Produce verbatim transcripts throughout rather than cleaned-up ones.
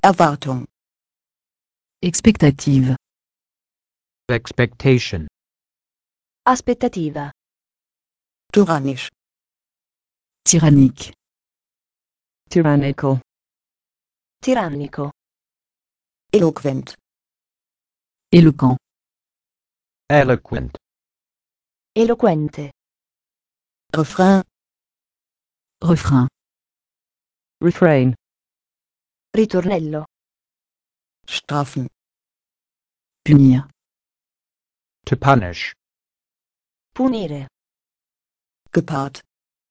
Erwartung. Expectative. Expectation. Aspettativa. Tyrannisch. Tyrannique. Tyrannical. Tirannico. Eloquent. Éloquent. Eloquent. Eloquente. Refrain. Refrain. Refrain. Ritornello. Strafen. Punir. To punish. Punire. Gepaart.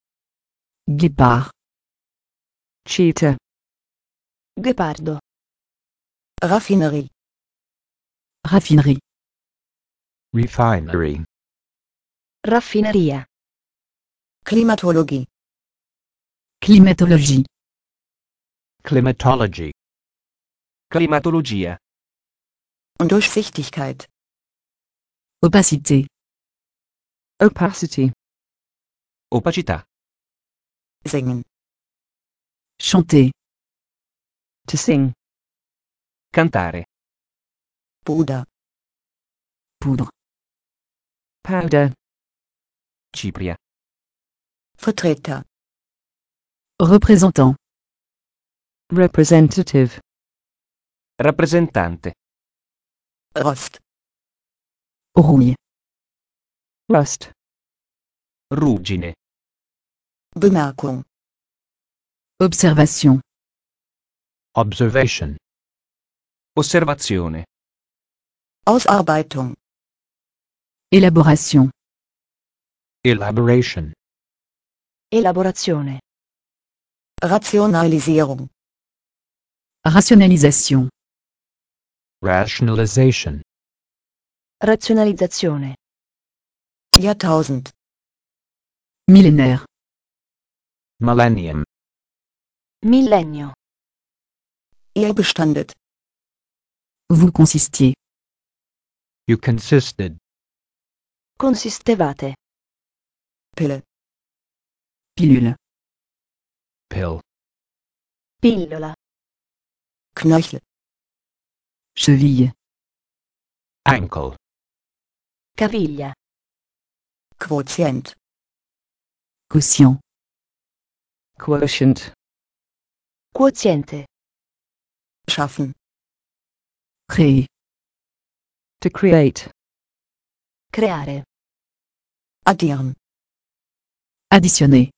Guépard. Cheetah. Ghepardo. Raffinerie. Raffinerie. Refinery. Raffineria. Klimatologie. Climatologie. Climatology. Climatologia. Undurchsichtigkeit. Opacité. Opacity. Opacità. Singen. Chanter. To sing. Cantare. Puder. Poudre. Powder. Cipria. Vertreter. Représentant. Representative. Rappresentante. Rost. Rouille. Rust. Ruggine. Bemerkung. Observation. Observation. Osservazione. Ausarbeitung. Élaboration. Elaboration. Elaborazione. Rationalisierung. Rationalisation. Rationalization. Razionalizzazione. Jahrtausend. Millénaire. Millennium. Millennio. Ihr bestandet. Vous consistiez. You consisted. Consistevate. Pille. Pilule. Pill. Pillola. Knöchel. Cheville. Ankle. Caviglia. Quotient. Quotient. Quotient. Quoziente. Schaffen. Créer. To create. Creare. Addieren. Additionner.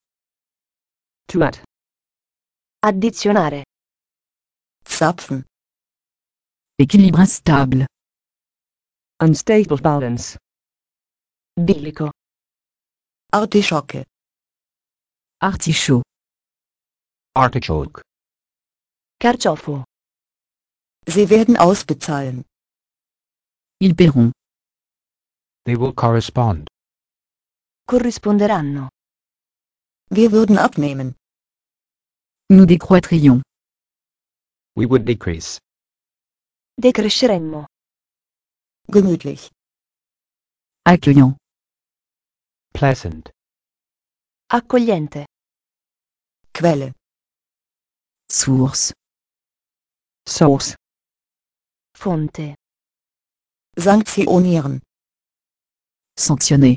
To add. Addizionare. Zapfen. Équilibre instable. Unstable balance. Bilico. Artischocke. Artichaut. Artichoke. Carciofo. Sie werden ausbezahlen. Ils paieront. They will correspond. Corrisponderanno. Wir würden abnehmen. Nous décroîtrions. We would decrease. Decresceremmo. Gemütlich. Accueillant. Pleasant. Accogliente. Quelle. Source. Source. Fonte. Sanktionieren. Sanctionner.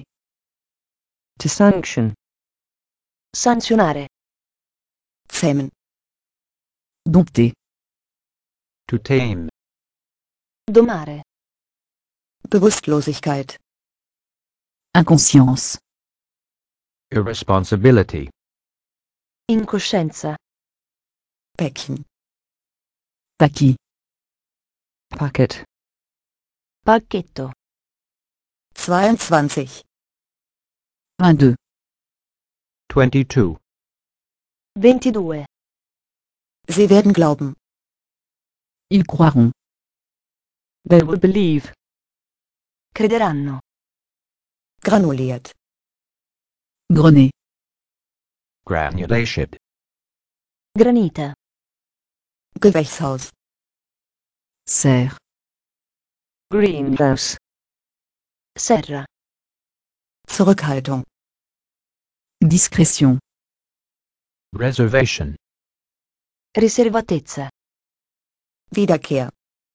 To sanction. Sanzionare. Zähmen. Dompter. To tame. Domare. Bewusstlosigkeit. Inconscience. Irresponsibility. Incoscienza. Päckchen. Paquis. Packet. Pacchetto. zweiundzwanzig. vingt-deux. Twenty-two. Ventidue. Sie werden glauben. Ils croiront. They will believe. Crederanno. Granuliert. Grenet. Granulation. Granita. Gewächshaus. Serre. Greenhouse. Serra. Zurückhaltung. Discrétion. Reservation. Riservatezza. Wiederkehr,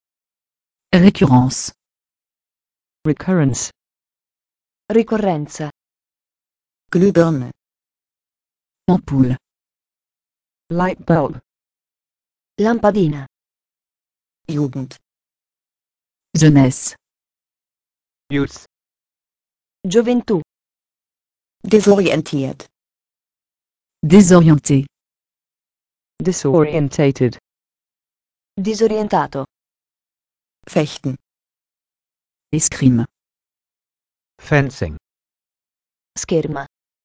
Récurrence. Recurrence. Ricorrenza. Glühbirne, Ampoule. Light bulb. Lampadina. Jugend, Jeunesse. Youth. Gioventù. desorientiert, Désorienté. Disorientated. Disorientato. fechten, Escrime. Fencing. Scherma.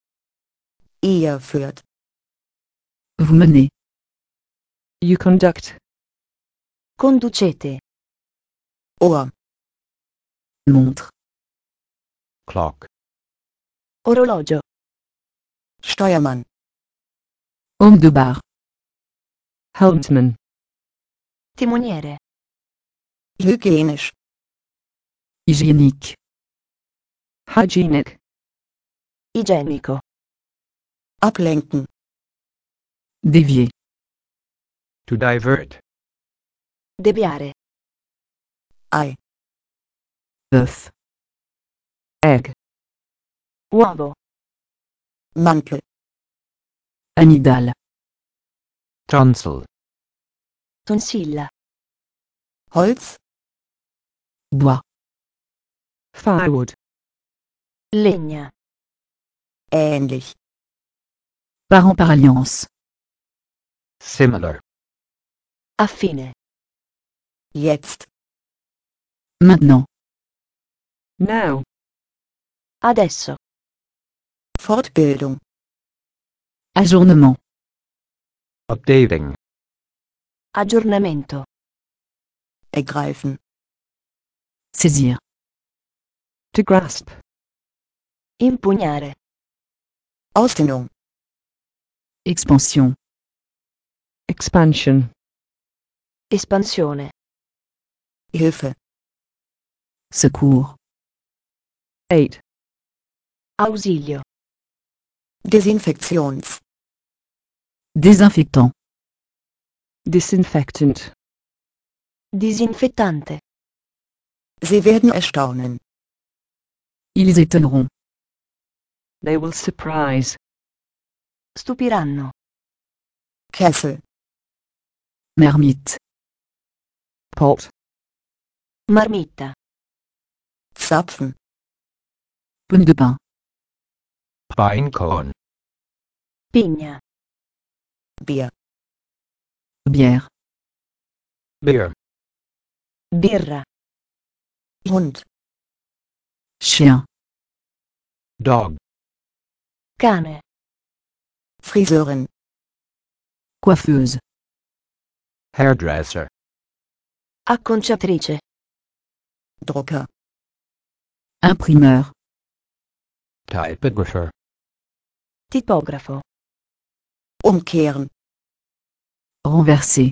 ihr führt, Vous menez. You conduct. Conducete. Ohr, Montre. Clock. Orologio. Steuermann, Homme de bar. Helmsman. Timoniere. hygienisch, Hygiénique. Hygienic. Igienico. ablenken, Dévier. To divert. Deviare. Ei, Œuf. Egg. Uovo. Mantel, Amygdale. Tonsil. Tonsilla. Holz, Bois. Firewood. Legna. ähnlich, Parent par alliance. Similar. Affine. jetzt, Maintenant. Now. Adesso. Fortbildung, Ajournement. Updating. Aggiornamento. ergreifen, Saisir. To grasp. Impugnare. Ausdehnung, Expansion. Expansion. Espansione. Hilfe, Secours. Eight. Ausilio. Desinfektions, Désinfectant. Disinfectant. Disinfettante. Sie werden erstaunen, Ils étonneront. They will surprise. Stupiranno. Kessel, Marmite. Pot. Marmitta. Zapfen, Pomme de pin. Pine cone. Pigna. Bier, Bière. Beer. Birra. Hund, Chien. Dog. Cane. Friseurin, Coiffeuse. Hairdresser. Acconciatrice. Drucker, Imprimeur. Typographer. Tipografo. umkehren, Renverser.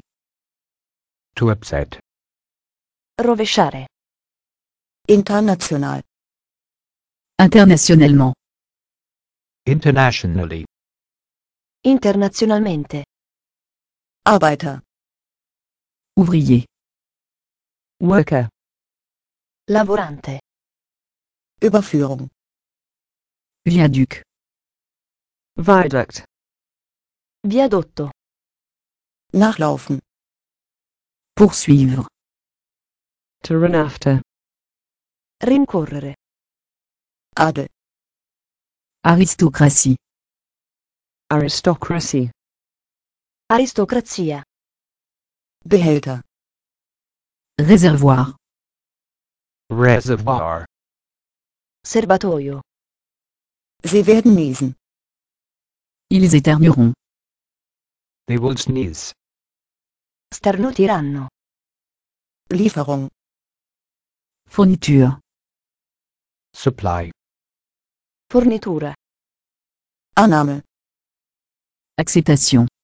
To upset. Rovesciare. international, Internationalement. Internationally. Internazionalmente. Arbeiter, Ouvrier. Worker. Lavorante. Überführung, Viaduc. Viaduct. Viadotto. nachlaufen, Poursuivre. To run after. Rincorrere. Adel, Aristocratie. Aristocracy. Aristocrazia. Behälter, Réservoir. Reservoir. Serbatoio. sie werden niesen, Ils éternueront. They will sneeze. Starnutiranno. Lieferung, Fourniture. Supply. Fornitura. Annahme, Acceptation.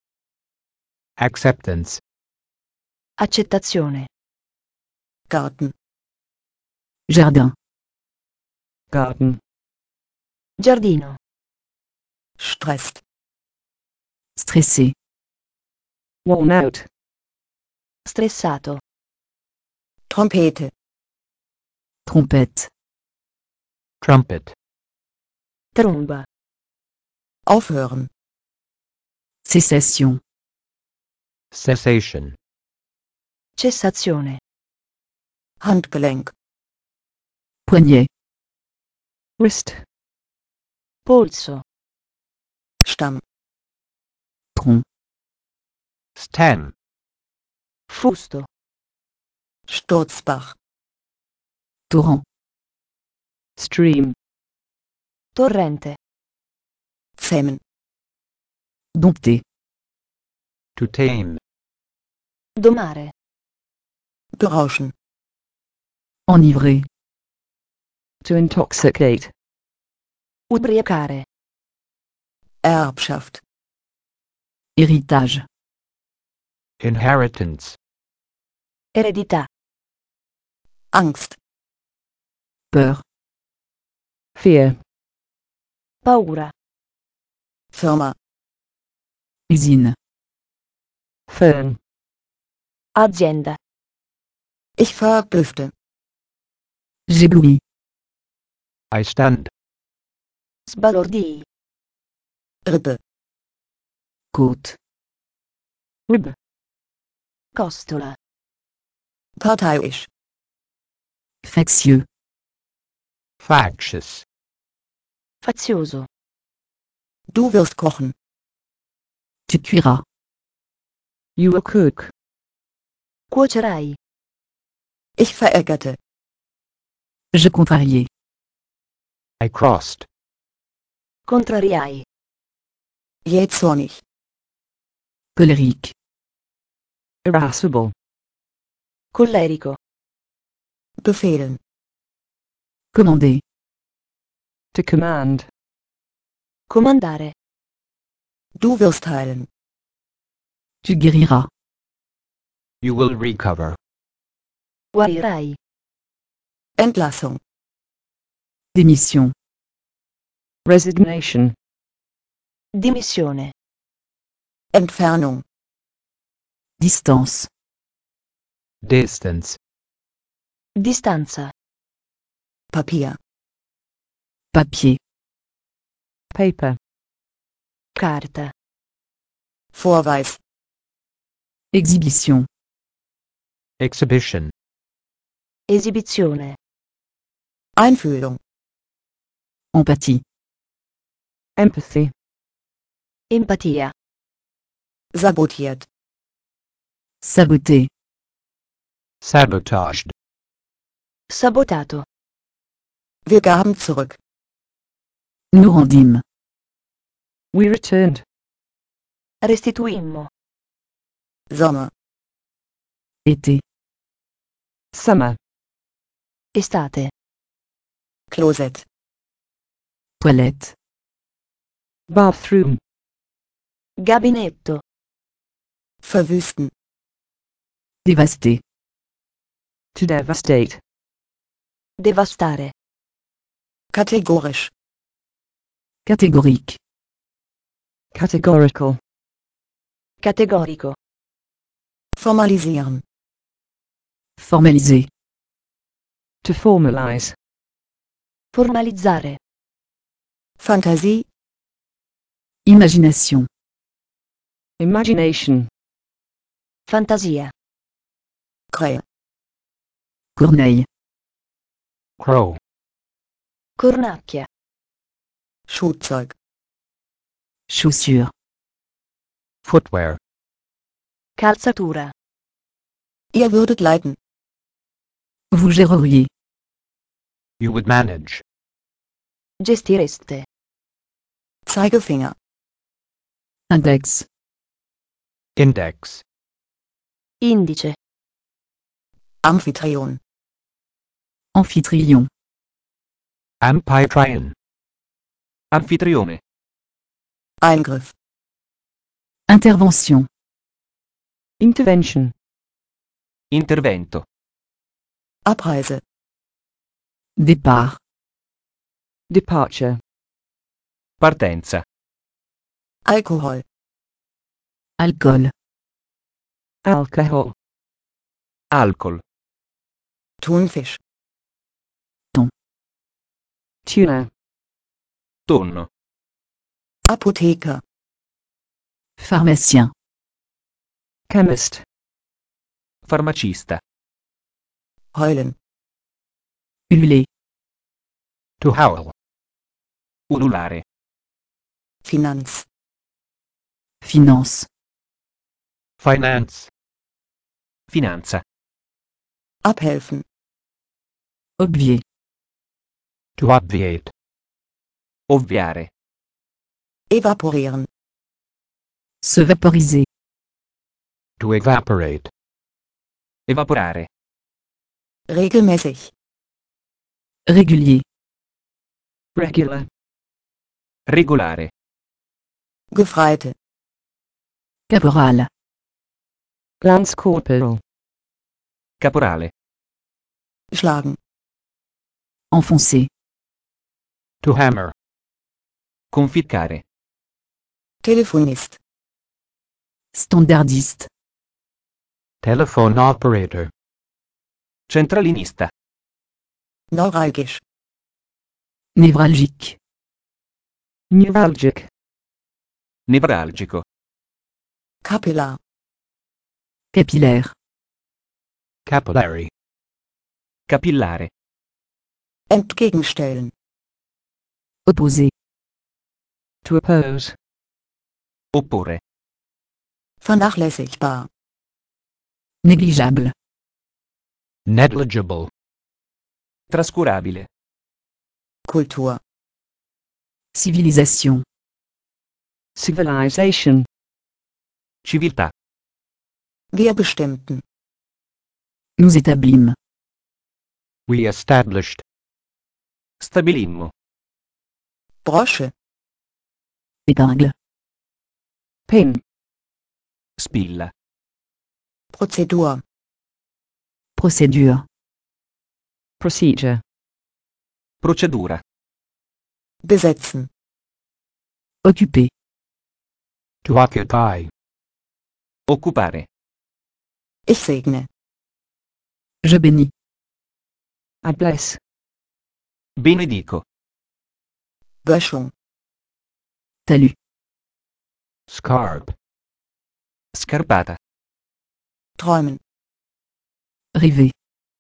Acceptance. Accettazione. Garten, Jardin. Garden. Giardino. stresst, Stressé. Worn out. Stressato. Trompete, trompette, trumpet, Tromba. aufhören, cessation, cessation, Cessazione. Handgelenk, poignet, wrist, Polso. Stamm, tronc, stem, Fusto. Sturzbach, torrent, stream, Torrente. zähmen, dompter, to tame, Domare. berauschen, enivrer, to intoxicate, Ubriacare. Erbschaft, héritage, inheritance, Eredità. Angst, peur, fear, Paura. Firma, usine, fern, Azienda. ich verblüffte, j'éblouis, I stand, Sbalordii. Rippe, côte, rib, Costola. parteiisch, factieux, factious, Fazioso. du wirst kochen, tu cuiras, you will cook, Cuocerai. ich verärgerte, je contrariai, I crossed, Contrariai. jähzornig, colérique, irascible, Collerico. befehlen, commander, to command, Comandare. du wirst heilen, tu guériras, you will recover, Guarirai. Entlassung, démission, resignation, Dimissione. Entfernung, distance, distance, Distanza. Papier, papier, paper, Carta. Vorweis, exhibition, exhibition, Esibizione. Einfühlung, empathie, empathy, Empatia. sabotiert, saboter, sabotaged, Sabotato. wir gaben zurück, nous rendîmes, we returned, Restituimmo. Sommer, été, summer, Estate. Klosett, toilette, bathroom, Gabinetto. verwüsten, dévaster, to devastate, Devastare. kategorisch, catégorique, categorical, Categorico. formalisieren, formaliser, to formalize, Formalizzare. Fantasie, imagination, imagination, Fantasia. Krähe, corneille, crow, Cornacchia. Schuhzeug, chaussure, footwear, Calzatura. ihr würdet leiten, vous géreriez, you would manage, Gestireste. Zeigefinger, index, index, Indice. Amphitryon, amphitryon, amphitryon, Anfitrione. Eingriff, intervention, intervention, Intervento. Abreise, départ, departure, Partenza. Alkohol, alcool, alcohol, Alcol. Thunfisch, Tuna. Tonno. Apotheker, Pharmacien. Chemist. Farmacista. heulen, Hurler. To howl. Ululare. Finanz, Finance. Finance. Finanza. abhelfen, Obvier. To obviate. Ovviare. evaporieren, Se vaporiser. To evaporate. Evaporare. regelmäßig, Régulier. Regular. Regolare. Gefreite, Caporal. Lance Corporal. Caporale. schlagen, Enfoncer. To hammer. Conficcare. Telefonist, Standardiste. Telephone operator. Centralinista. neuralgisch, Névralgique. Neuralgic. Nevralgico. Kapillar, Capillaire. Capillary. Capillare. entgegenstellen, Opposer. To oppose. Opporre. vernachlässigbar, Négligeable. Negligible. Trascurabile. Kultur, Civilisation. Civilization. Civiltà. wir bestimmten, Nous établîmes. We established. Stabilimmo. Brosche, Épingle. Pin. Spilla. Prozedur, Procédure. Procedure. Procedura. besetzen, Occuper. To occupy. Occupare. ich segne, Je bénis. I bless. Benedico. Böschung, Talus. Scarp. Scarpata. träumen, Rêver.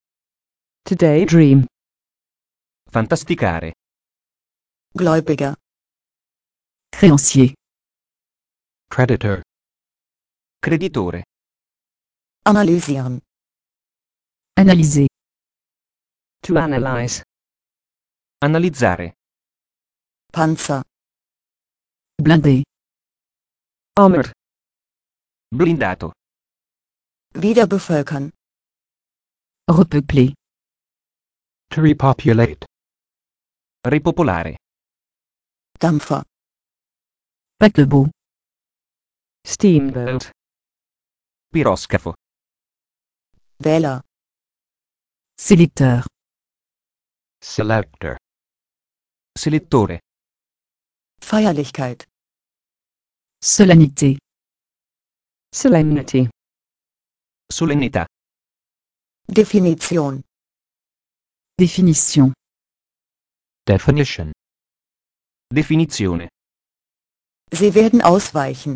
Today dream. Fantasticare. Gläubiger, Créancier. Creditor. Creditore. analysieren, Analyser. To analyze. Analizzare. Panzer, Blindé. Armored. Blindato. wieder bevölkern, Repeupler. To repopulate. Ripopolare. Dampfer, Paquebot. Steamboat. Piroscafo. Wähler, Sélecteur. Selector. Selettore. Feierlichkeit, Solennité. Solemnity. Solennità. Definition, Définition. Definition. Definizione. sie werden ausweichen,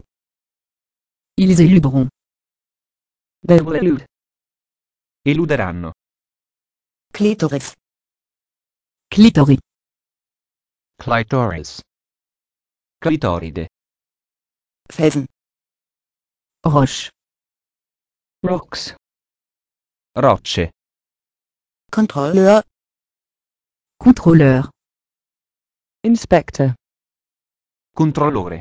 Ils éluderont. They will elude. Eluderanno. Klitoris, Clitoris. Clitoris. Clitoride. Felsen, Roche. Rocks. Rocce. Kontrolleur, Contrôleur. Inspector. Controllore.